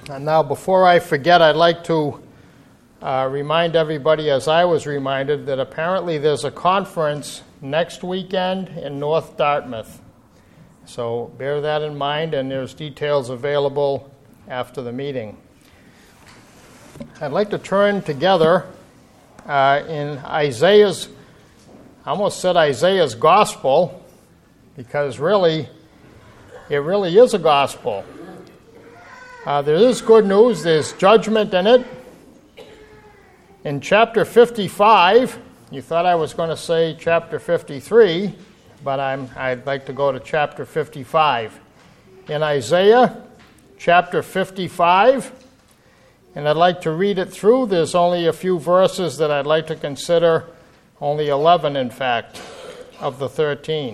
And now, before I forget, I'd like to remind everybody, as I was reminded, that apparently there's a conference next weekend in North Dartmouth. So bear that in mind, and there's details available after the meeting. I'd like to turn together in Isaiah's, I almost said Isaiah's gospel, because really, it really is a gospel. There is good news. There's judgment in it. In chapter 55, you thought I was going to say chapter 53, but I'd like to go to chapter 55. In Isaiah chapter 55, and I'd like to read it through. There's only a few verses that I'd like to consider, only 11 in fact, of the 13.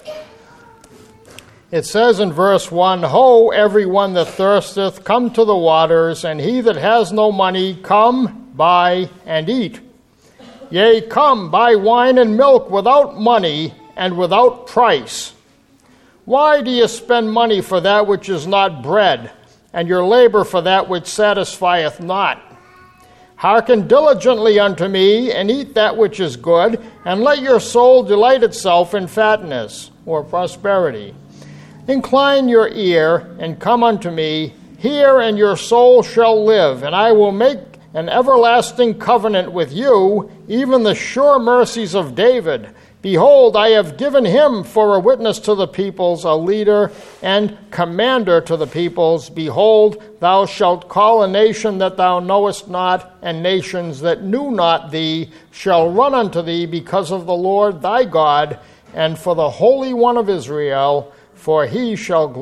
It says in verse 1, Ho, everyone that thirsteth, come to the waters, and he that has no money, come, buy, and eat. Yea, come, buy wine and milk without money and without price. Why do you spend money for that which is not bread, and your labor for that which satisfieth not? Hearken diligently unto me, and eat that which is good, and let your soul delight itself in fatness, or prosperity. Incline your ear, and come unto me. Hear, and your soul shall live, and I will make an everlasting covenant with you, even the sure mercies of David. Behold, I have given him for a witness to the peoples, a leader and commander to the peoples. Behold, thou shalt call a nation that thou knowest not, and nations that knew not thee shall run unto thee because of the Lord thy God, and for the Holy One of Israel, for he hath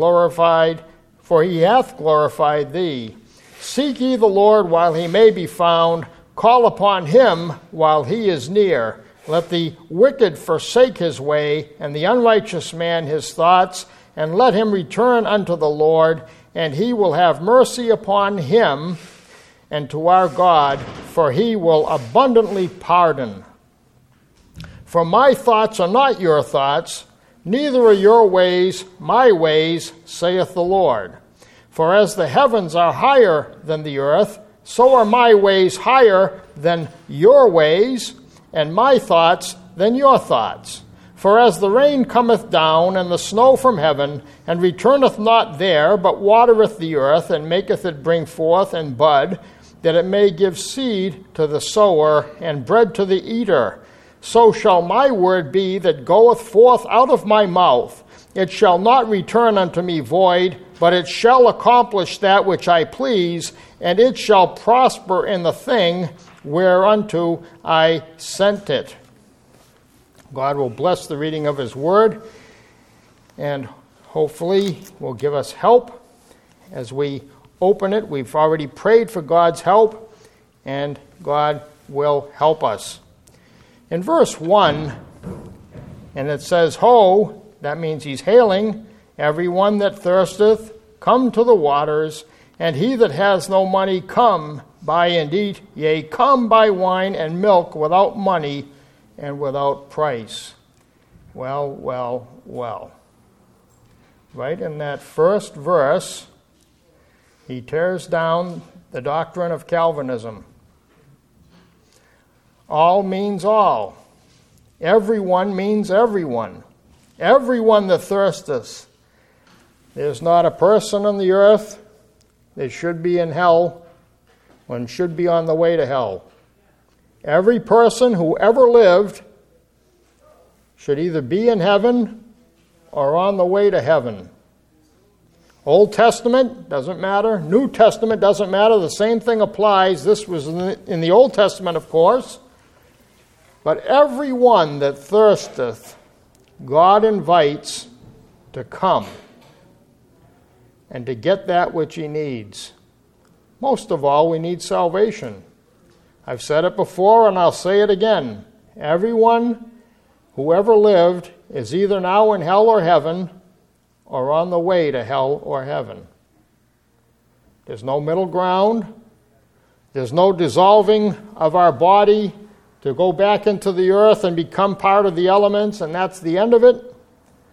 glorified thee. Seek ye the Lord while he may be found, call upon him while he is near. Let the wicked forsake his way, and the unrighteous man his thoughts, and let him return unto the Lord, and he will have mercy upon him, and to our God, for he will abundantly pardon. For my thoughts are not your thoughts, neither are your ways my ways, saith the Lord. For as the heavens are higher than the earth, so are my ways higher than your ways, and my thoughts than your thoughts. For as the rain cometh down, and the snow from heaven, and returneth not there, but watereth the earth, and maketh it bring forth and bud, that it may give seed to the sower, and bread to the eater, so shall my word be that goeth forth out of my mouth. It shall not return unto me void, but it shall accomplish that which I please, and it shall prosper in the thing whereunto I sent it. God will bless the reading of his word, and hopefully will give us help as we open it. We've already prayed for God's help, and God will help us. In verse 1, and it says, Ho, that means he's hailing, everyone that thirsteth, come to the waters, and he that has no money, come, buy and eat. Yea, come, buy wine and milk without money and without price. Well. Right in that first verse, he tears down the doctrine of Calvinism. All means all. Everyone means everyone. Everyone that thirsteth. There's not a person on the earth that should be in hell when should be on the way to hell. Every person who ever lived should either be in heaven or on the way to heaven. Old Testament, doesn't matter. New Testament, doesn't matter. The same thing applies. This was in the Old Testament, of course. But everyone that thirsteth, God invites to come and to get that which he needs. Most of all, we need salvation. I've said it before, and I'll say it again. Everyone who ever lived is either now in hell or heaven, or on the way to hell or heaven. There's no middle ground. There's no dissolving of our body to go back into the earth and become part of the elements, and that's the end of it.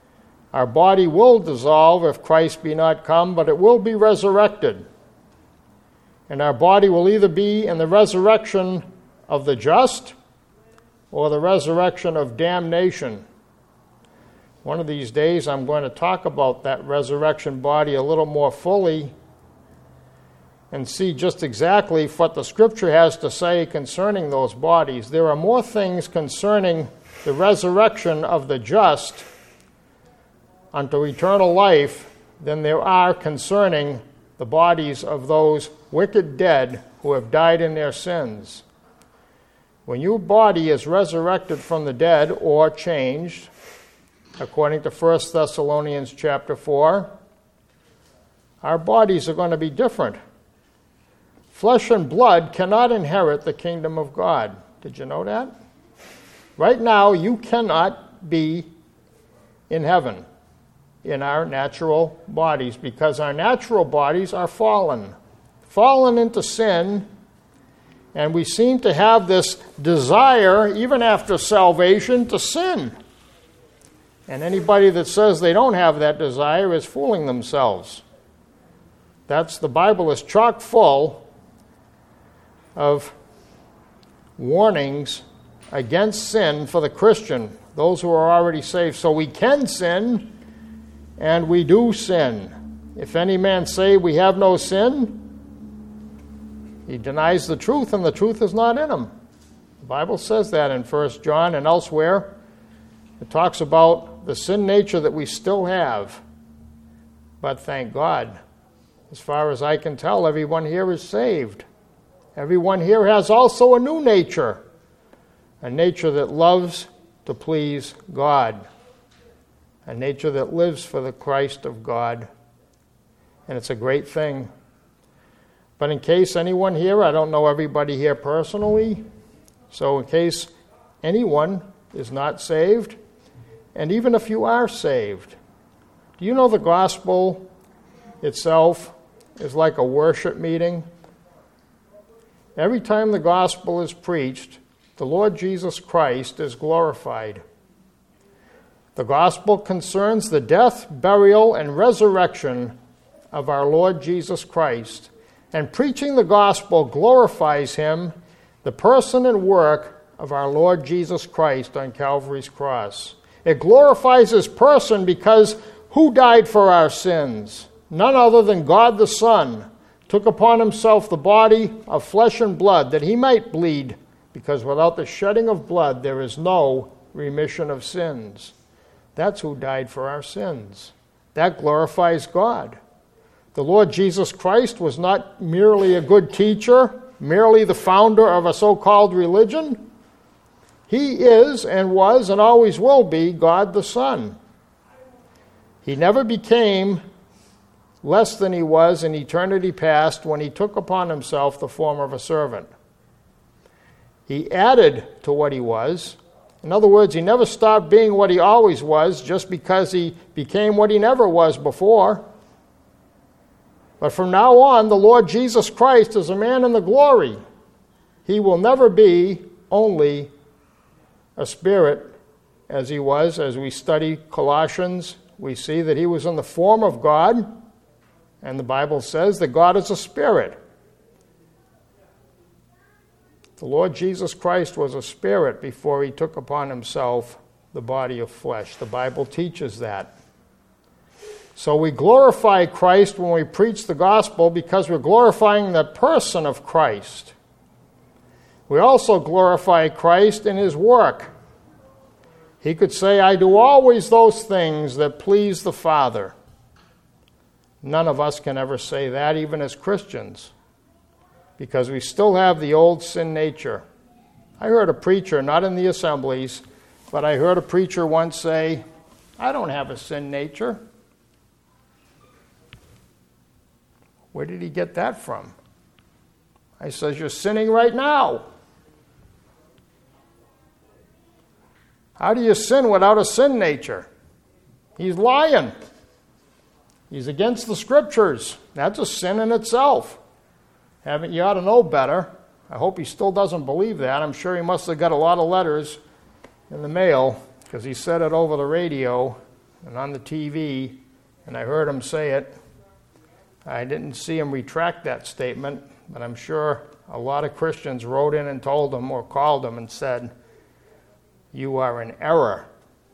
Our body will dissolve if Christ be not come, but it will be resurrected. And our body will either be in the resurrection of the just or the resurrection of damnation. One of these days I'm going to talk about that resurrection body a little more fully and see just exactly what the Scripture has to say concerning those bodies. There are more things concerning the resurrection of the just unto eternal life than there are concerning the bodies of those wicked dead who have died in their sins. When your body is resurrected from the dead or changed, according to 1 Thessalonians chapter 4, our bodies are going to be different. Flesh and blood cannot inherit the kingdom of God. Did you know that? Right now, you cannot be in heaven in our natural bodies because our natural bodies are fallen into sin, and we seem to have this desire, even after salvation, to sin. And anybody that says they don't have that desire is fooling themselves. The Bible is chock full of warnings against sin for the Christian, those who are already saved. So we can sin, and we do sin. If any man say we have no sin, he denies the truth, and the truth is not in him. The Bible says that in 1 John and elsewhere. It talks about the sin nature that we still have. But thank God, as far as I can tell, everyone here is saved. Everyone here has also a new nature, a nature that loves to please God, a nature that lives for the Christ of God. And it's a great thing. But in case anyone here, I don't know everybody here personally, so in case anyone is not saved, and even if you are saved, do you know the gospel itself is like a worship meeting? Every time the gospel is preached, the Lord Jesus Christ is glorified. The gospel concerns the death, burial, and resurrection of our Lord Jesus Christ. And preaching the gospel glorifies him, the person and work of our Lord Jesus Christ on Calvary's cross. It glorifies his person because who died for our sins? None other than God the Son took upon himself the body of flesh and blood that he might bleed, because without the shedding of blood there is no remission of sins. That's who died for our sins. That glorifies God. The Lord Jesus Christ was not merely a good teacher, merely the founder of a so-called religion. He is and was and always will be God the Son. He never became less than he was in eternity past when he took upon himself the form of a servant. He added to what he was. In other words, he never stopped being what he always was just because he became what he never was before. But from now on, the Lord Jesus Christ is a man in the glory. He will never be only a spirit as he was. As we study Colossians, we see that he was in the form of God, and the Bible says that God is a spirit. The Lord Jesus Christ was a spirit before he took upon himself the body of flesh. The Bible teaches that. So we glorify Christ when we preach the gospel because we're glorifying the person of Christ. We also glorify Christ in his work. He could say, I do always those things that please the Father. None of us can ever say that, even as Christians, because we still have the old sin nature. I heard a preacher, not in the assemblies, but I heard a preacher once say, I don't have a sin nature. Where did he get that from? I says, you're sinning right now. How do you sin without a sin nature? He's lying. He's against the Scriptures. That's a sin in itself. You ought to know better. I hope he still doesn't believe that. I'm sure he must have got a lot of letters in the mail because he said it over the radio and on the TV, and I heard him say it. I didn't see him retract that statement, but I'm sure a lot of Christians wrote in and told him or called him and said, "You are in error.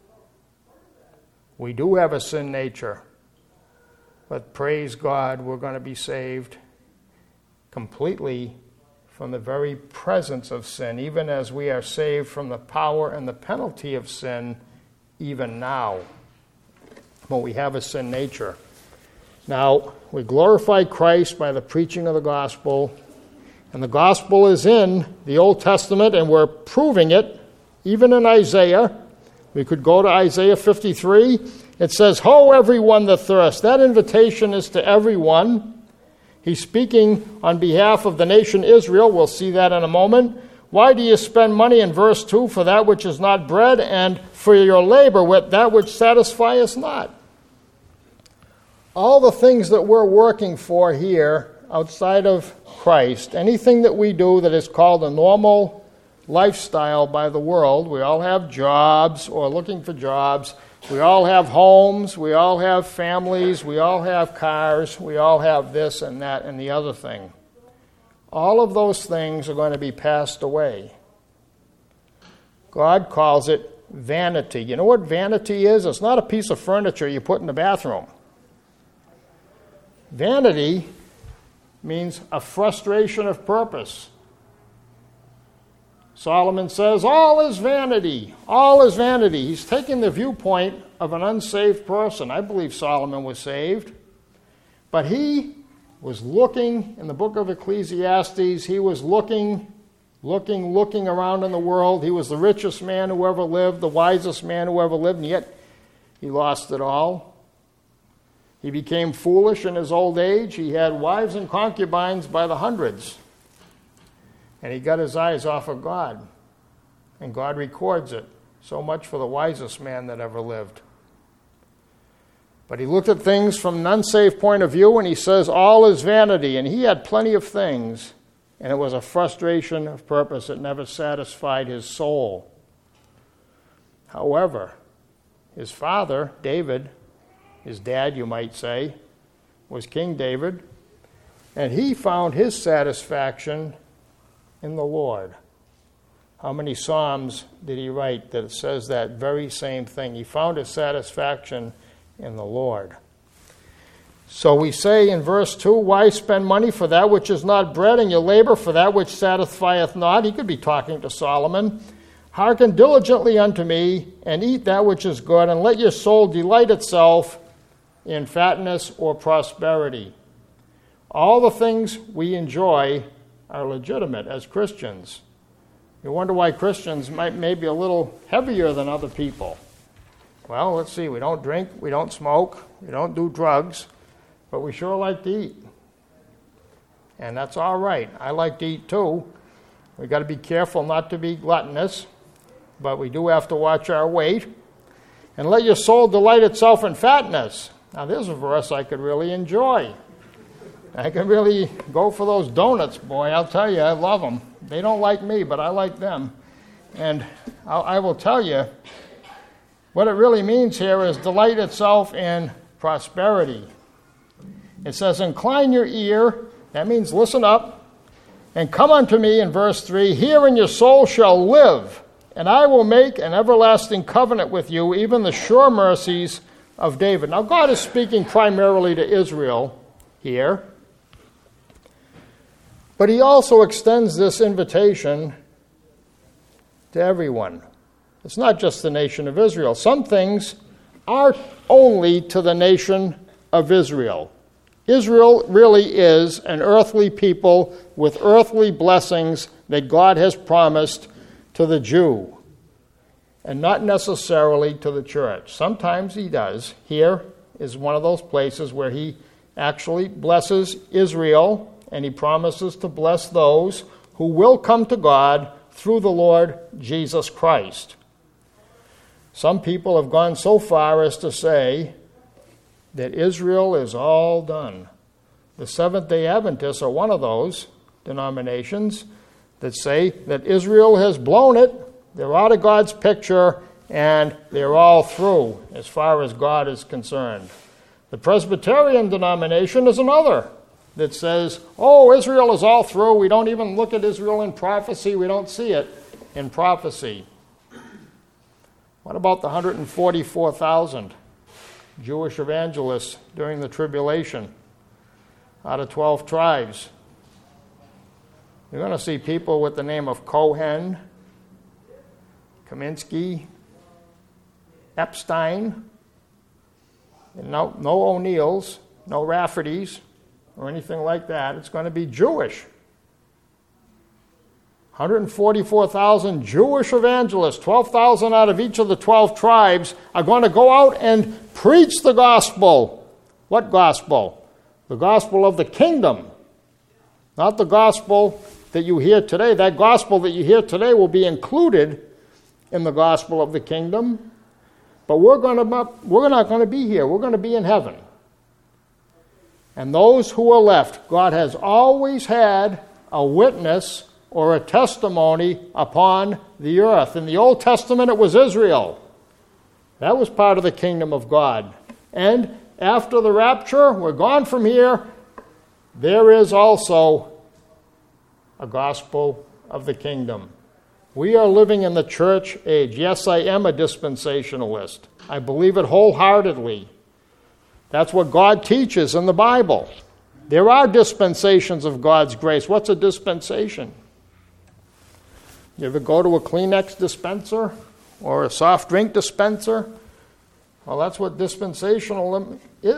We do have a sin nature, but praise God, we're going to be saved completely from the very presence of sin, even as we are saved from the power and the penalty of sin even now." But we have a sin nature. Now, we glorify Christ by the preaching of the gospel, and the gospel is in the Old Testament, and we're proving it even in Isaiah. We could go to Isaiah 53. It says, "Ho, everyone that thirsts." That invitation is to everyone. He's speaking on behalf of the nation Israel. We'll see that in a moment. "Why do you spend money," in verse 2, "for that which is not bread, and for your labor with that which satisfieth not?" All the things that we're working for here outside of Christ, anything that we do that is called a normal lifestyle by the world, we all have jobs or looking for jobs, we all have homes, we all have families, we all have cars, we all have this and that and the other thing. All of those things are going to be passed away. God calls it vanity. You know what vanity is? It's not a piece of furniture you put in the bathroom. Vanity means a frustration of purpose. Solomon says, all is vanity. All is vanity. He's taking the viewpoint of an unsaved person. I believe Solomon was saved. But he was looking, in the book of Ecclesiastes, he was looking around in the world. He was the richest man who ever lived, the wisest man who ever lived, and yet he lost it all. He became foolish in his old age. He had wives and concubines by the hundreds. And he got his eyes off of God. And God records it. So much for the wisest man that ever lived. But he looked at things from an unsaved point of view, and he says, all is vanity. And he had plenty of things, and it was a frustration of purpose that never satisfied his soul. However, his father, David, his dad, you might say, was King David, and he found his satisfaction in the Lord. How many Psalms did he write that says that very same thing? He found his satisfaction in the Lord. So we say in verse 2, why spend money for that which is not bread, and your labor for that which satisfieth not? He could be talking to Solomon. Hearken diligently unto me, and eat that which is good, and let your soul delight itself in fatness or prosperity. All the things we enjoy are legitimate as Christians. You wonder why Christians may be a little heavier than other people. Well, let's see. We don't drink, we don't smoke, we don't do drugs, but we sure like to eat. And that's all right. I like to eat too. We've got to be careful not to be gluttonous, but we do have to watch our weight. And let your soul delight itself in fatness. Now, there's a verse I could really enjoy. I can really go for those donuts, boy. I'll tell you, I love them. They don't like me, but I like them. And I will tell you, what it really means here is delight itself in prosperity. It says, incline your ear. That means listen up. And come unto me, in verse 3, here and your soul shall live, and I will make an everlasting covenant with you, even the sure mercies of David. Now, God is speaking primarily to Israel here, but he also extends this invitation to everyone. It's not just the nation of Israel. Some things are only to the nation of Israel. Israel really is an earthly people with earthly blessings that God has promised to the Jew, and not necessarily to the church. Sometimes he does. Here is one of those places where he actually blesses Israel, and he promises to bless those who will come to God through the Lord Jesus Christ. Some people have gone so far as to say that Israel is all done. The Seventh-day Adventists are one of those denominations that say that Israel has blown it. They're out of God's picture, and they're all through as far as God is concerned. The Presbyterian denomination is another that says, oh, Israel is all through. We don't even look at Israel in prophecy. We don't see it in prophecy. What about the 144,000 Jewish evangelists during the tribulation out of 12 tribes? You're going to see people with the name of Cohen, Kaminsky, Epstein, and no O'Neills, no Raffertys, or anything like that. It's going to be Jewish. 144,000 Jewish evangelists, 12,000 out of each of the 12 tribes, are going to go out and preach the gospel. What gospel? The gospel of the kingdom. Not the gospel that you hear today. That gospel that you hear today will be included in the gospel of the kingdom. But we're not going to be here. We're going to be in heaven. And those who are left, God has always had a witness or a testimony upon the earth. In the Old Testament, it was Israel. That was part of the kingdom of God. And after the rapture, we're gone from here, there is also a gospel of the kingdom. We are living in the church age. Yes, I am a dispensationalist. I believe it wholeheartedly. That's what God teaches in the Bible. There are dispensations of God's grace. What's a dispensation? You ever go to a Kleenex dispenser or a soft drink dispenser? Well, that's what dispensationalism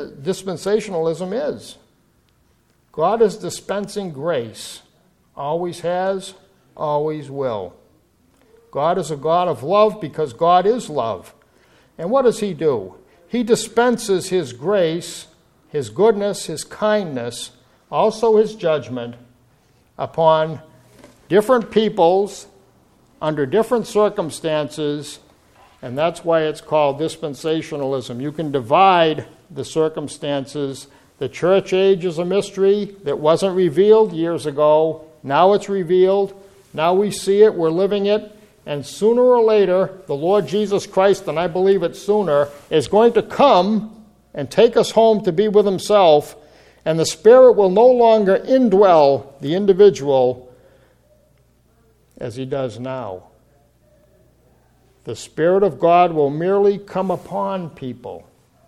is. God is dispensing grace. Always has, always will. God is a God of love because God is love. And what does He do? He dispenses His grace, His goodness, His kindness, also His judgment upon different peoples under different circumstances, and that's why it's called dispensationalism. You can divide the circumstances. The church age is a mystery that wasn't revealed years ago. Now it's revealed. Now we see it. We're living it. And sooner or later, the Lord Jesus Christ, and I believe it sooner, is going to come and take us home to be with Himself, and the Spirit will no longer indwell the individual as He does now. The Spirit of God will merely come upon people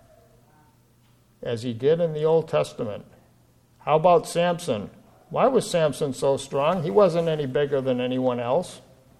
as He did in the Old Testament. How about Samson? Why was Samson so strong? He wasn't any bigger than anyone else.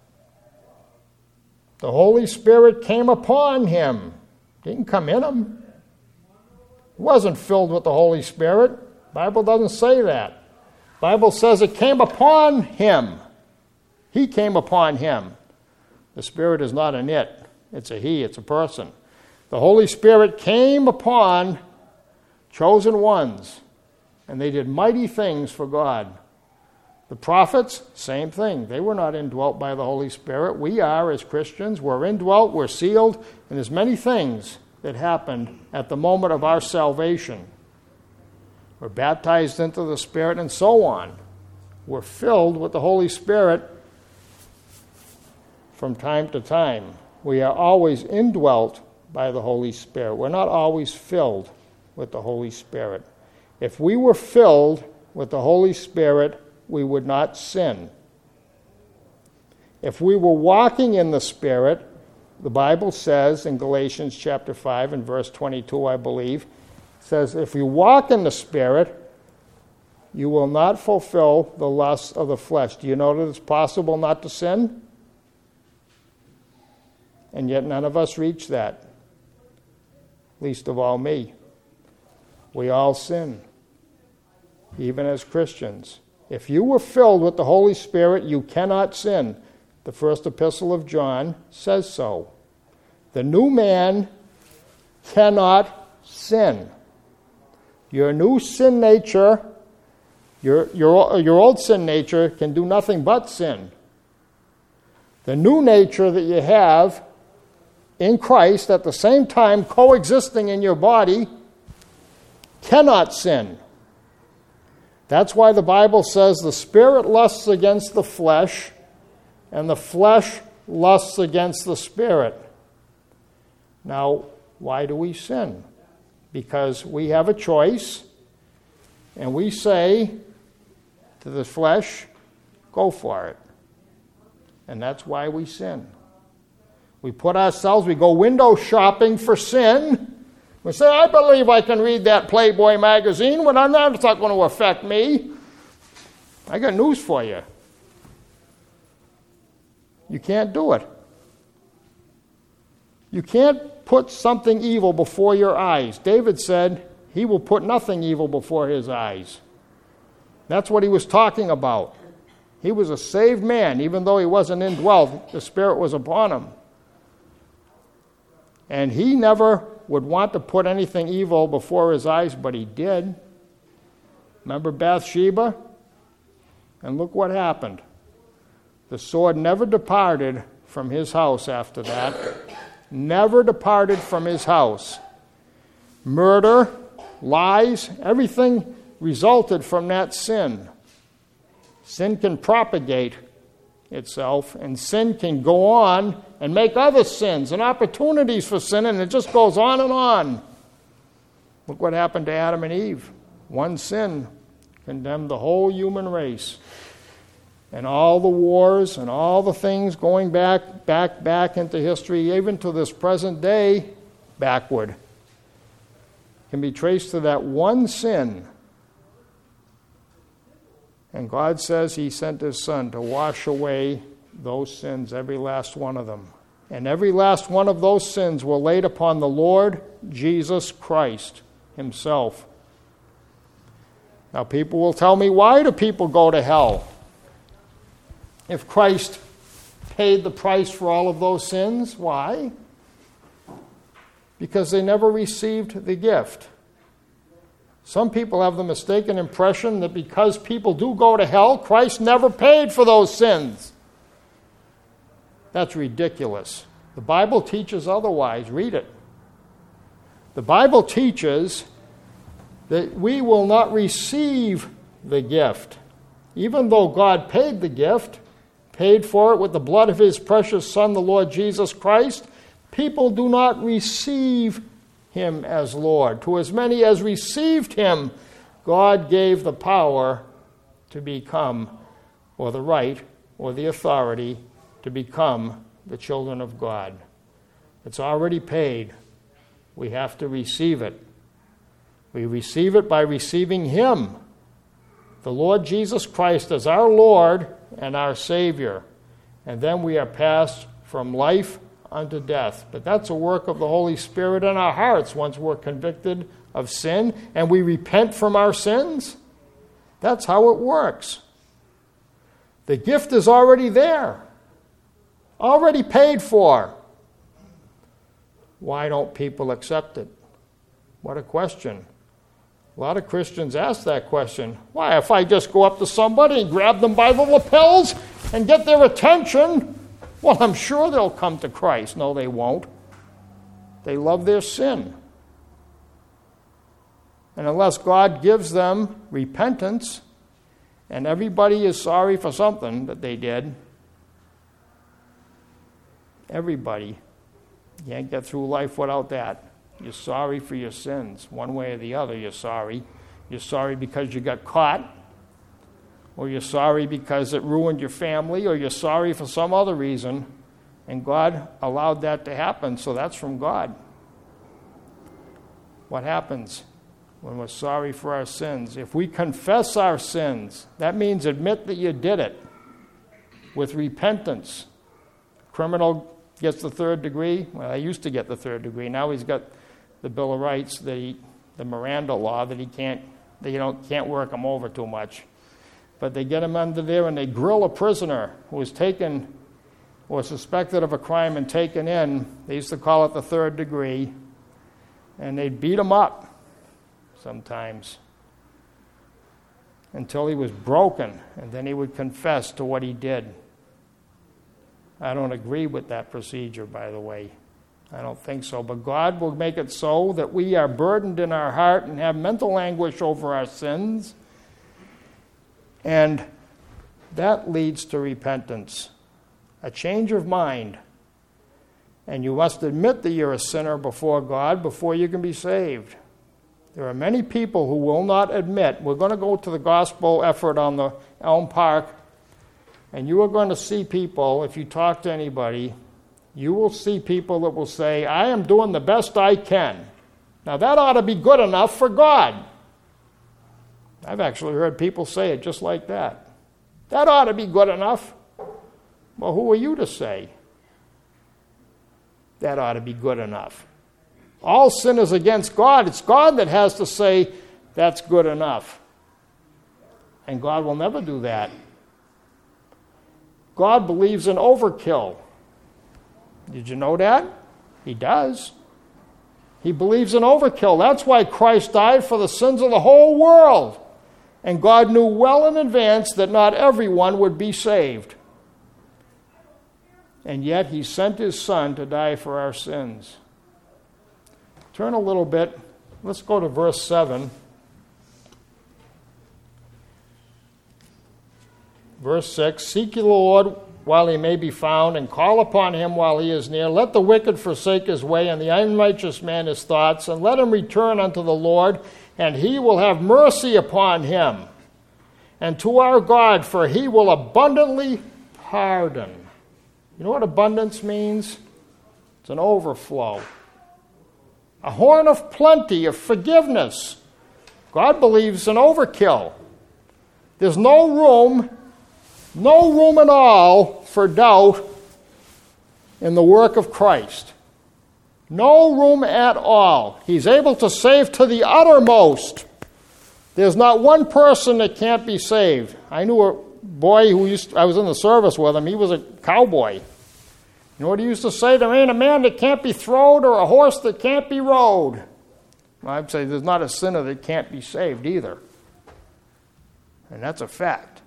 The Holy Spirit came upon him. Didn't come in him. He wasn't filled with the Holy Spirit. The Bible doesn't say that. The Bible says it came upon him. He came upon him. The Spirit is not an it. It's a he. It's a person. The Holy Spirit came upon chosen ones, and they did mighty things for God. The prophets, same thing. They were not indwelt by the Holy Spirit. We are, as Christians. We're indwelt, we're sealed, and there's many things that happened at the moment of our salvation. We're baptized into the Spirit and so on. We're filled with the Holy Spirit from time to time. We are always indwelt by the Holy Spirit. We're not always filled with the Holy Spirit. If we were filled with the Holy Spirit, we would not sin. If we were walking in the Spirit, the Bible says in Galatians chapter 5 and verse 22, I believe, says, if you walk in the Spirit, you will not fulfill the lusts of the flesh. Do you know that it's possible not to sin? And yet none of us reach that, least of all me. We all sin, even as Christians. If you were filled with the Holy Spirit, you cannot sin. The first epistle of John says so. The new man cannot sin. Your new sin nature, your old sin nature can do nothing but sin. The new nature that you have in Christ at the same time coexisting in your body cannot sin. That's why the Bible says the Spirit lusts against the flesh, and the flesh lusts against the Spirit. Now, why do we sin? because we have a choice, and we say to the flesh, go for it. And that's why we sin. We go window shopping for sin. We say, I believe I can read that Playboy magazine when it's not going to affect me. I got news for you. You can't do it. You can't put something evil before your eyes. David said he will put nothing evil before his eyes. That's what he was talking about. He was a saved man, even though he wasn't indwelt. The Spirit was upon him. And he never would want to put anything evil before his eyes, but he did. Remember Bathsheba? And look what happened. The sword never departed from his house after that. Never departed from his house. Murder, lies, everything resulted from that sin. Sin can propagate itself, and sin can go on and make other sins and opportunities for sin, and it just goes on and on. Look what happened to Adam and Eve. One sin condemned the whole human race. And all the wars and all the things going back into history, even to this present day, backward, can be traced to that one sin. And God says he sent his Son to wash away those sins, every last one of them. And every last one of those sins were laid upon the Lord Jesus Christ himself. Now people will tell me, why do people go to hell? If Christ paid the price for all of those sins, why? Because they never received the gift. Some people have the mistaken impression that because people do go to hell, Christ never paid for those sins. That's ridiculous. The Bible teaches otherwise. Read it. The Bible teaches that we will not receive the gift. Even though God paid the gift, paid for it with the blood of his precious Son, the Lord Jesus Christ, people do not receive him as Lord. To as many as received him, God gave the power to become, or the right, or the authority to become the children of God. It's already paid. We have to receive it. We receive it by receiving him, the Lord Jesus Christ, as our Lord and our Savior. And then we are passed from life unto death. But that's a work of the Holy Spirit in our hearts once we're convicted of sin and we repent from our sins. That's how it works. The gift is already there, already paid for. Why don't people accept it? What a question. A lot of Christians ask that question. Why, if I just go up to somebody and grab them by the lapels and get their attention, well, I'm sure they'll come to Christ. No, they won't. They love their sin. And unless God gives them repentance, and everybody is sorry for something that they did, everybody, you can't get through life without that. You're sorry for your sins. One way or the other, you're sorry. You're sorry because you got caught, or you're sorry because it ruined your family, or you're sorry for some other reason, and God allowed that to happen, so that's from God. What happens when we're sorry for our sins? If we confess our sins, that means admit that you did it with repentance. Criminal gets the 3rd degree. Well, I used to get the 3rd degree. Now he's got the Bill of Rights, the Miranda law, that he can't work him over too much. But they get him under there and they grill a prisoner who was taken or suspected of a crime and taken in. They used to call it the 3rd degree. And they'd beat him up sometimes until he was broken, and then he would confess to what he did. I don't agree with that procedure, by the way. I don't think so. But God will make it so that we are burdened in our heart and have mental anguish over our sins. And that leads to repentance, a change of mind. And you must admit that you're a sinner before God before you can be saved. There are many people who will not admit. We're going to go to the gospel effort on the Elm Park, and you are going to see people, if you talk to anybody, you will see people that will say, I am doing the best I can. Now that ought to be good enough for God. I've actually heard people say it just like that. That ought to be good enough. Well, who are you to say that ought to be good enough? All sin is against God. It's God that has to say that's good enough. And God will never do that. God believes in overkill. Did you know that? He does. He believes in overkill. That's why Christ died for the sins of the whole world. And God knew well in advance that not everyone would be saved. And yet he sent his Son to die for our sins. Turn a little bit. Let's go to verse 7. Verse 6, Seek ye the Lord while he may be found, and call upon him while he is near. Let the wicked forsake his way, and the unrighteous man his thoughts, and let him return unto the Lord, and he will have mercy upon him. And to our God, for he will abundantly pardon. You know what abundance means? It's an overflow. A horn of plenty, of forgiveness. God believes in overkill. There's no room at all for doubt in the work of Christ. No room at all. He's able to save to the uttermost. There's not one person that can't be saved. I knew a boy I was in the service with him. He was a cowboy. You know what he used to say? There ain't a man that can't be throwed or a horse that can't be rode. Well, I'd say there's not a sinner that can't be saved either. And that's a fact.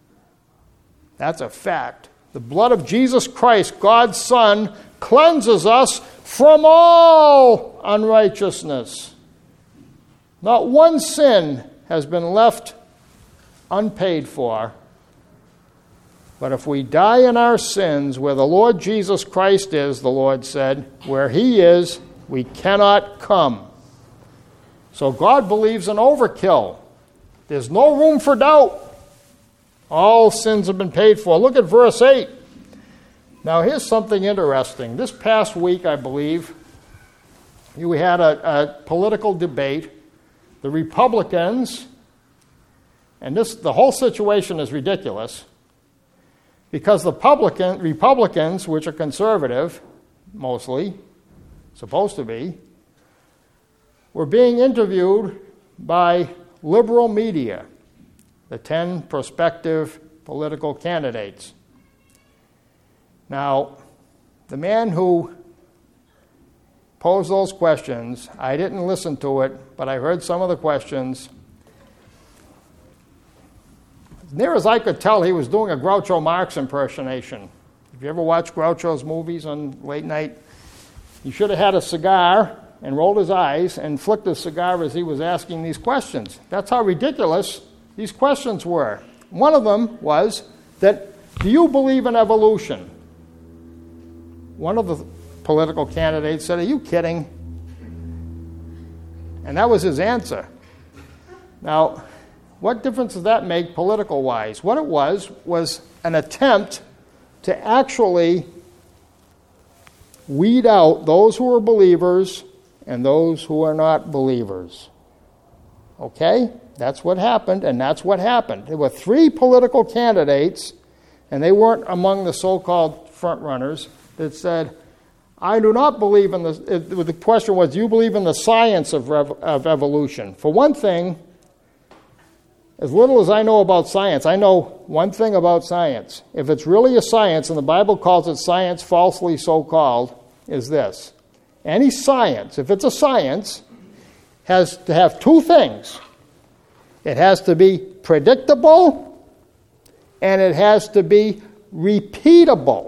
That's a fact. The blood of Jesus Christ, God's Son, cleanses us from all unrighteousness. Not one sin has been left unpaid for. But if we die in our sins, where the Lord Jesus Christ is, the Lord said, where he is, we cannot come. So God believes in overkill. There's no room for doubt. All sins have been paid for. Look at verse 8. Now here's something interesting. This past week, I believe, we had a political debate. The Republicans, and the whole situation is ridiculous, because the Republicans, which are conservative, mostly, supposed to be, were being interviewed by liberal media, the 10 prospective political candidates. Now, the man who posed those questions, I didn't listen to it, but I heard some of the questions. As near as I could tell, he was doing a Groucho Marx impersonation. If you ever watch Groucho's movies on late night, he should have had a cigar and rolled his eyes and flicked his cigar as he was asking these questions. That's how ridiculous these questions were. One of them was that, do you believe in evolution? One of the political candidates said, are you kidding? And that was his answer. Now, what difference does that make political-wise? What it was an attempt to actually weed out those who are believers and those who are not believers. Okay? That's what happened, and that's what happened. There were 3 political candidates, and they weren't among the so-called front-runners, that said, I do not believe in the question was, do you believe in the science of evolution? For one thing, as little as I know about science, I know one thing about science. If it's really a science, and the Bible calls it science, falsely so-called, is this. Any science, if it's a science, has to have 2 things. It has to be predictable, and it has to be repeatable.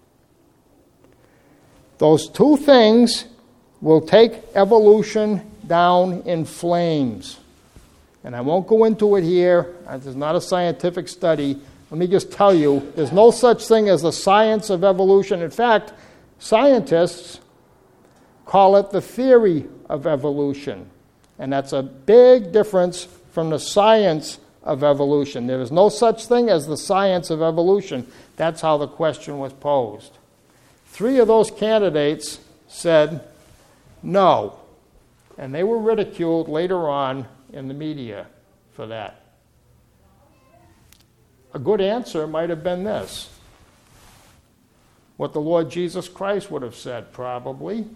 Those 2 things will take evolution down in flames. And I won't go into it here. This is not a scientific study. Let me just tell you, there's no such thing as the science of evolution. In fact, scientists call it the theory of evolution. And that's a big difference from the science of evolution. There is no such thing as the science of evolution. That's how the question was posed. 3 of those candidates said no. And they were ridiculed later on in the media for that. A good answer might have been this. What the Lord Jesus Christ would have said, probably.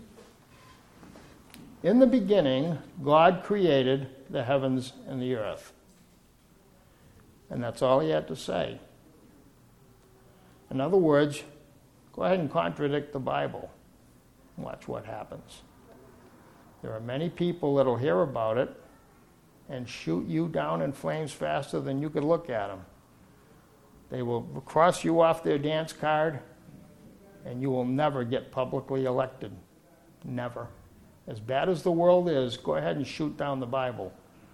In the beginning, God created the heavens and the earth. And that's all he had to say. In other words, go ahead and contradict the Bible. Watch what happens. There are many people that will hear about it and shoot you down in flames faster than you could look at them. They will cross you off their dance card, and you will never get publicly elected. Never. As bad as the world is, go ahead and shoot down the Bible.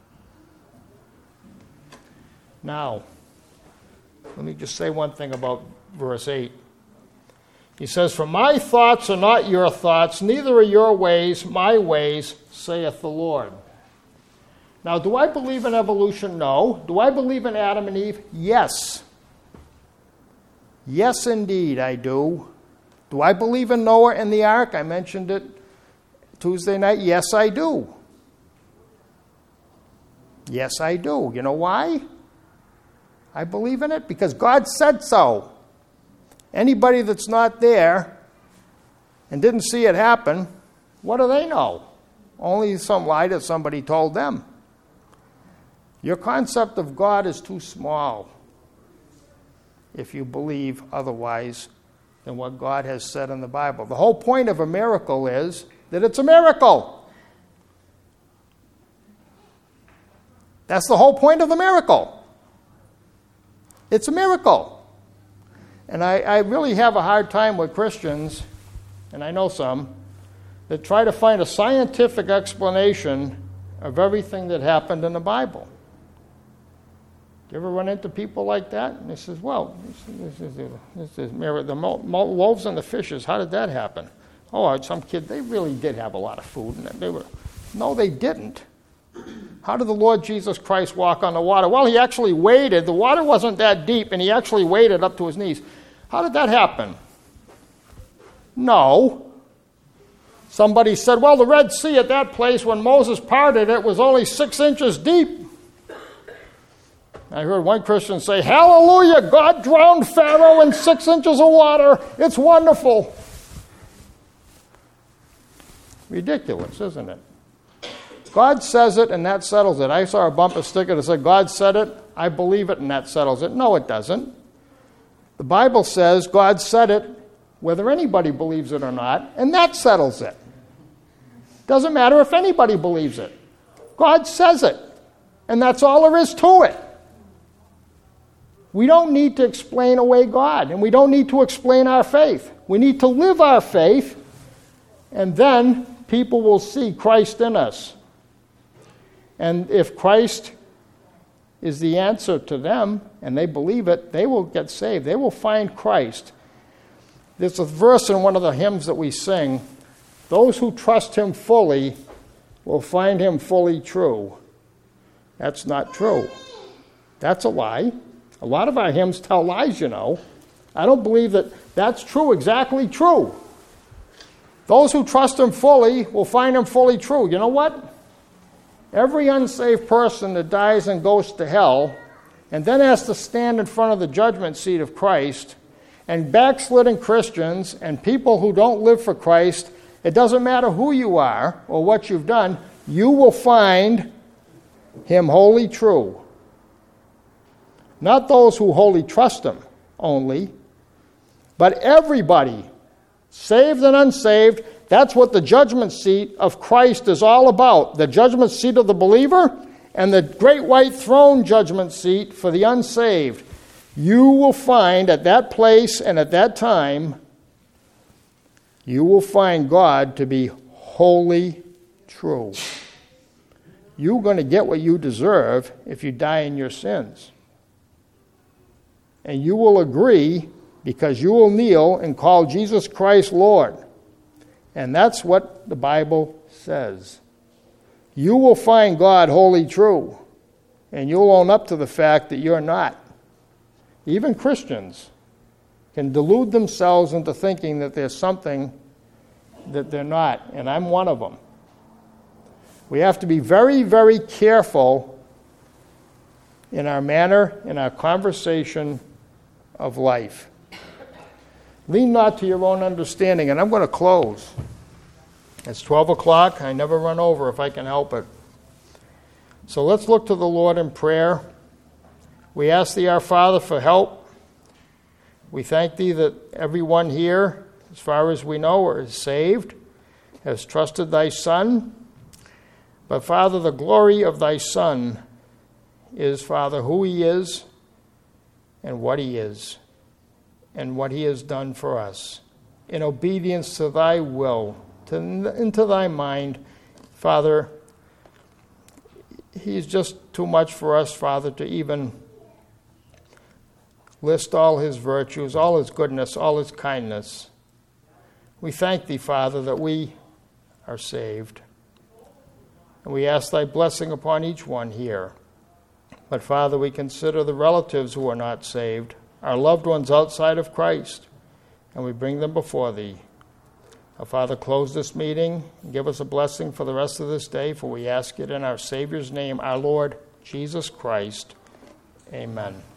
Now, let me just say one thing about verse 8. He says, "For my thoughts are not your thoughts, neither are your ways my ways, saith the Lord." Now, do I believe in evolution? No. Do I believe in Adam and Eve? Yes. Yes, indeed, I do. Do I believe in Noah and the ark? I mentioned it Tuesday night. Yes, I do. Yes, I do. You know why? I believe in it because God said so. Anybody that's not there and didn't see it happen, what do they know? Only some lie that somebody told them. Your concept of God is too small if you believe otherwise than what God has said in the Bible. The whole point of a miracle is that it's a miracle. That's the whole point of the miracle. It's a miracle. And I really have a hard time with Christians, and I know some, that try to find a scientific explanation of everything that happened in the Bible. Do you ever run into people like that? And they says, well, this is the loaves and the fishes, how did that happen? Oh, some kid, they really did have a lot of food. And no, they didn't. How did the Lord Jesus Christ walk on the water? Well, he actually waded. The water wasn't that deep, and he actually waded up to his knees. How did that happen? No. Somebody said, well, the Red Sea at that place, when Moses parted it, was only 6 inches deep. I heard one Christian say, hallelujah, God drowned Pharaoh in 6 inches of water. It's wonderful. Ridiculous, isn't it? God says it, and that settles it. I saw a bumper sticker that said, God said it, I believe it, and that settles it. No, it doesn't. The Bible says God said it, whether anybody believes it or not, and that settles it. Doesn't matter if anybody believes it. God says it, and that's all there is to it. We don't need to explain away God, and we don't need to explain our faith. We need to live our faith, and then people will see Christ in us. And if Christ is the answer to them, and they believe it, they will get saved. They will find Christ. There's a verse in one of the hymns that we sing, those who trust him fully will find him fully true. That's not true. That's a lie. A lot of our hymns tell lies, you know. I don't believe that that's true, exactly true. Those who trust him fully will find him fully true. You know what? Every unsaved person that dies and goes to hell and then has to stand in front of the judgment seat of Christ, and backslidden Christians and people who don't live for Christ, it doesn't matter who you are or what you've done, you will find him wholly true. Not those who wholly trust him only, but everybody, saved and unsaved. That's what the judgment seat of Christ is all about. The judgment seat of the believer and the great white throne judgment seat for the unsaved. You will find at that place and at that time, you will find God to be wholly true. You're going to get what you deserve if you die in your sins. And you will agree because you will kneel and call Jesus Christ Lord. And that's what the Bible says. you will find God wholly true, and you'll own up to the fact that you're not. Even Christians can delude themselves into thinking that there's something that they're not, and I'm one of them. We have to be very, very careful in our manner, in our conversation of life. Lean not to your own understanding, and I'm going to close. It's 12 o'clock. I never run over if I can help it. So let's look to the Lord in prayer. We ask thee, our Father, for help. We thank thee that everyone here, as far as we know, is saved, has trusted thy Son. But, Father, the glory of thy Son is, Father, who he is and what he is and what he has done for us. In obedience to thy will, into thy mind, Father, he's just too much for us, Father, to even list all his virtues, all his goodness, all his kindness. We thank thee, Father, that we are saved. And we ask thy blessing upon each one here. But, Father, we consider the relatives who are not saved, our loved ones outside of Christ, and we bring them before thee. Our Father, close this meeting and give us a blessing for the rest of this day, for we ask it in our Savior's name, our Lord Jesus Christ. Amen.